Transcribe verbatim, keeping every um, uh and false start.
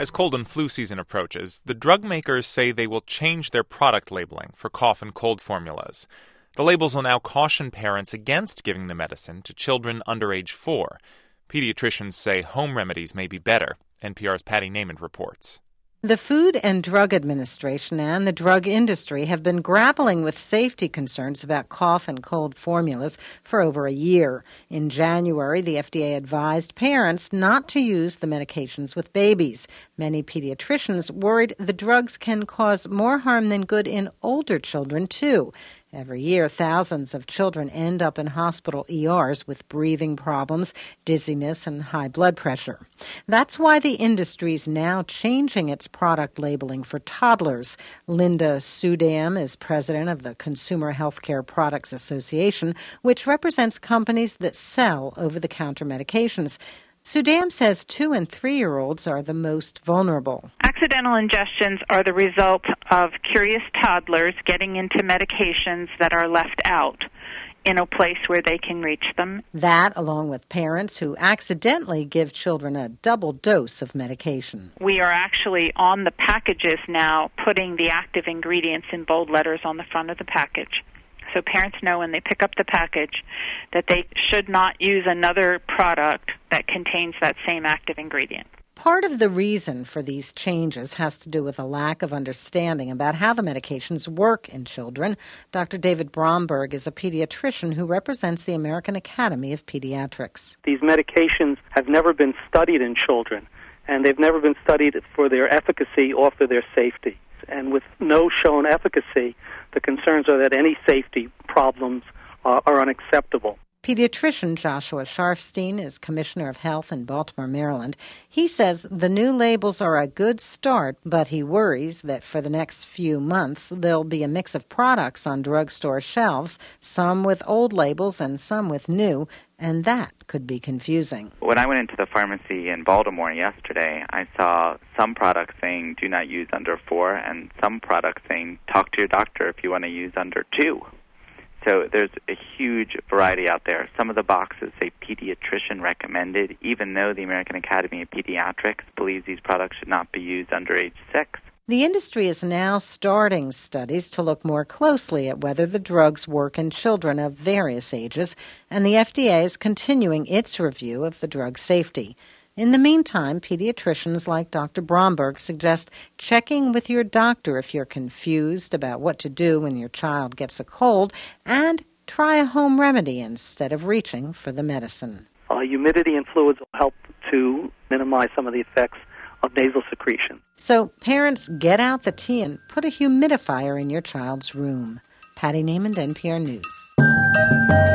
As cold and flu season approaches, the drug makers say they will change their product labeling for cough and cold formulas. The labels will now caution parents against giving the medicine to children under age four. Pediatricians say home remedies may be better. N P R's Patty Naiman reports. The Food and Drug Administration and the drug industry have been grappling with safety concerns about cough and cold formulas for over a year. In January, the F D A advised parents not to use the medications with babies. Many pediatricians worried the drugs can cause more harm than good in older children, too. Every year, thousands of children end up in hospital E Rs with breathing problems, dizziness, and high blood pressure. That's why the industry is now changing its product labeling for toddlers. Linda Sudam is president of the Consumer Healthcare Products Association, which represents companies that sell over-the-counter medications. Sudam says two- and three-year-olds are the most vulnerable. Accidental ingestions are the result of curious toddlers getting into medications that are left out in a place where they can reach them. That, along with parents who accidentally give children a double dose of medication. We are actually on the packages now putting the active ingredients in bold letters on the front of the package. So parents know when they pick up the package that they should not use another product that contains that same active ingredient. Part of the reason for these changes has to do with a lack of understanding about how the medications work in children. Doctor David Bromberg is a pediatrician who represents the American Academy of Pediatrics. These medications have never been studied in children, and they've never been studied for their efficacy or for their safety. And with no shown efficacy, the concerns are that any safety problems uh, are unacceptable. Pediatrician Joshua Sharfstein is Commissioner of Health in Baltimore, Maryland. He says the new labels are a good start, but he worries that for the next few months there'll be a mix of products on drugstore shelves, some with old labels and some with new, and that could be confusing. When I went into the pharmacy in Baltimore yesterday, I saw some products saying do not use under four and some products saying talk to your doctor if you want to use under two. So there's a huge variety out there. Some of the boxes say pediatrician recommended, even though the American Academy of Pediatrics believes these products should not be used under age six. The industry is now starting studies to look more closely at whether the drugs work in children of various ages, and the F D A is continuing its review of the drug safety. In the meantime, pediatricians like Doctor Bromberg suggest checking with your doctor if you're confused about what to do when your child gets a cold, and try a home remedy instead of reaching for the medicine. Uh, humidity and fluids will help to minimize some of the effects of nasal secretion. So parents, get out the tea and put a humidifier in your child's room. Patty Naiman, N P R News.